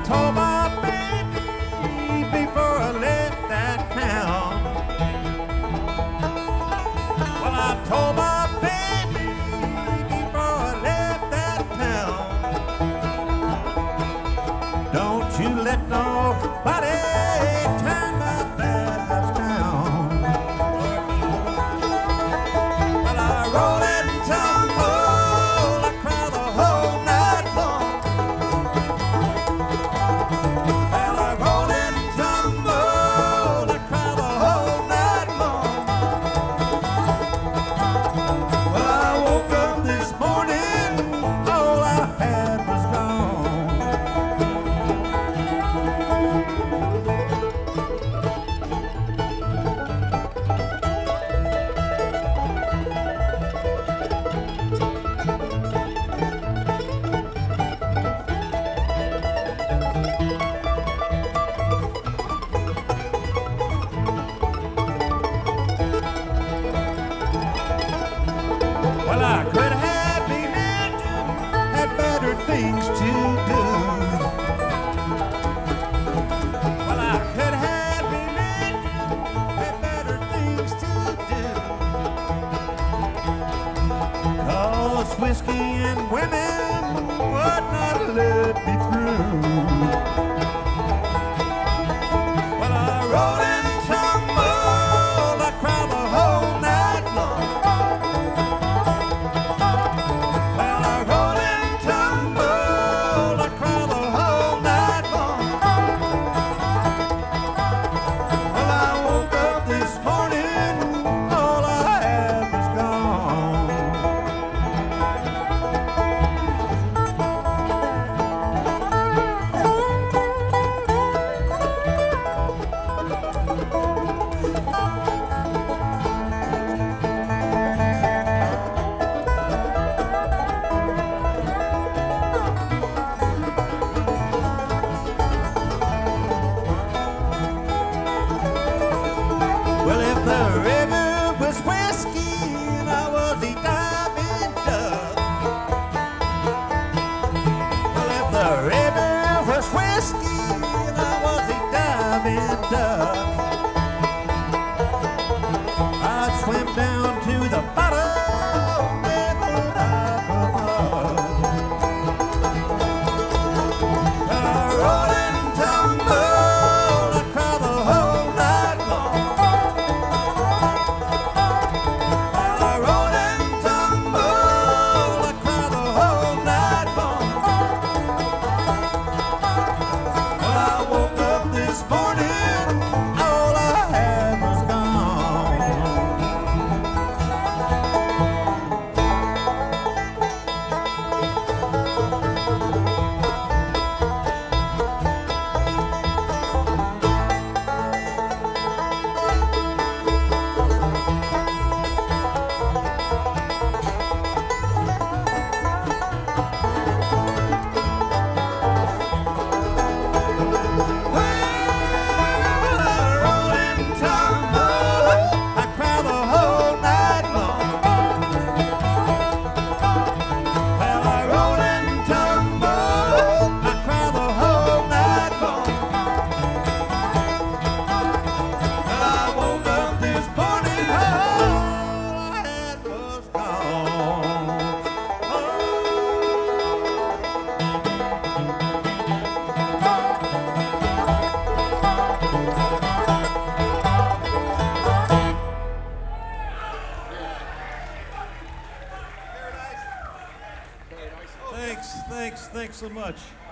told my baby before I left that town. Well, I told my baby before I left that town. Don't you let nobody turn my bad life down. Well, I rolled and tumbled, I cried the whole night long. Well, I rolled and tumbled, I cried the whole night long. Well, I woke up this morning, all I had was gone. Well, I could have been engine, had better things to do. Well, I could have been engine, had better things to do. 'Cause whiskey and women would not let me through. Well, I rolled and tumbled, I cried the whole night long. Well, I rolled and tumbled, I cried the whole night long. Well, I woke up this morning, all I had was gone. Well, if the river was whiskey and I was a diving duck. Well, if the river was whiskey and I was a diving duck, I'd swim down to the bottom with a drop of mud. I rolled and tumbled, I cried the whole night long. I rolled and tumbled, I cried the whole night long. Well, I woke up this morning, all I had was gone. Thanks so much.